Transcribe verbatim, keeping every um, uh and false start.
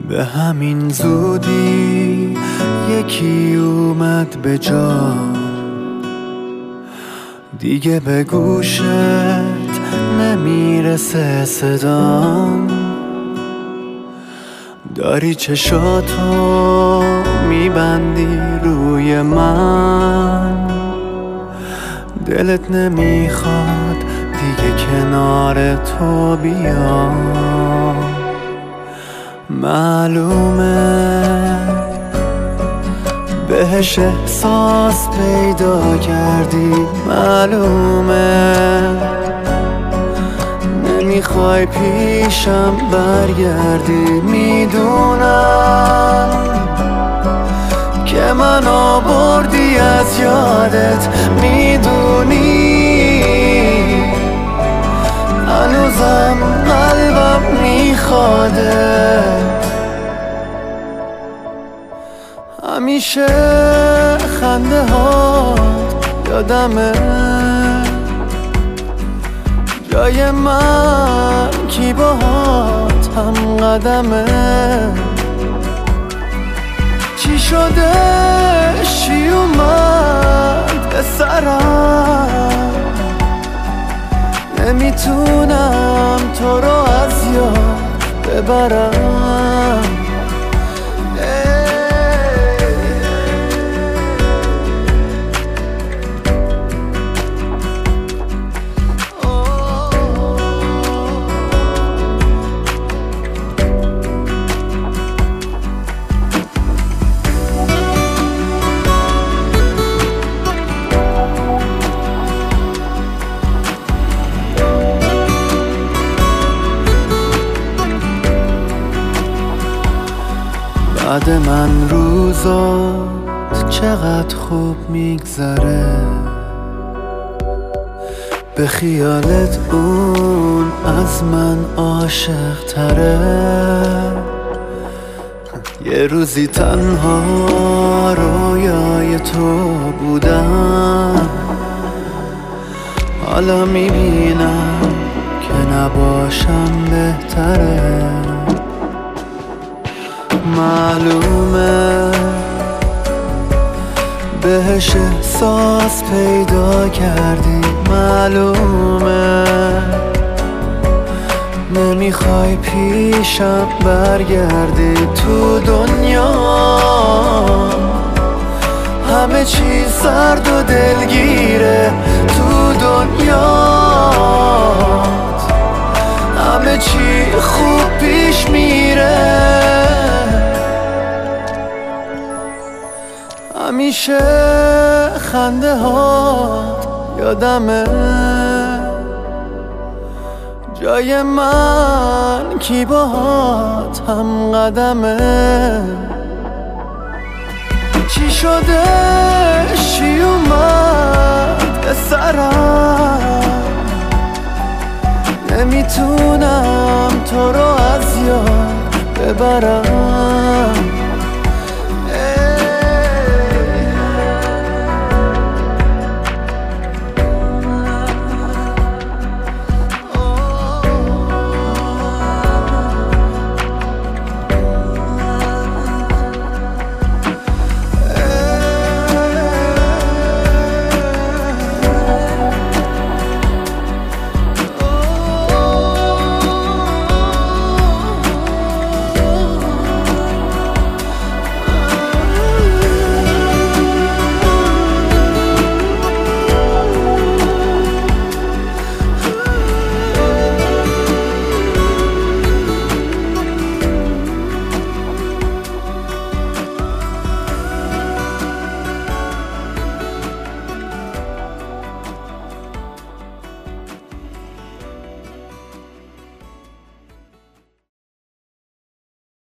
به همین زودی یکی اومد به جا، دیگه به گوشت نمیرسه صدام. داری چشاتو میبندی روی من، دلت نمیخواد دیگه کنار تو بیام. معلومه بهش احساس پیدا کردی، معلومه نمیخوای پیشم برگردی. میدونم که منو بردی از یادت، میدونی هنوزم قلبم میخوادت. همیشه خنده هات یادمه، جای من کی باهات هم قدمه. چی شده چی اومد به سرم، نمیتونم تو رو از یاد ببرم. بعد من روزات چقدر خوب میگذره، به خیالت اون از من عاشق تره. یه روزی تنها رویای تو بودم، حالا میبینم که نباشم بهتره. معلومه بهش احساس پیدا کردی، معلومه نمیخوای پیشم برگردی. تو دنیا همه چی سرد و دلگیره، تو دنیا همه چی خوب پیش میره. همیشه خنده هات یادمه، جای من کی باهات هم قدمه. چی شده چی اومد به سرم، نمیتونم تو رو از یاد ببرم.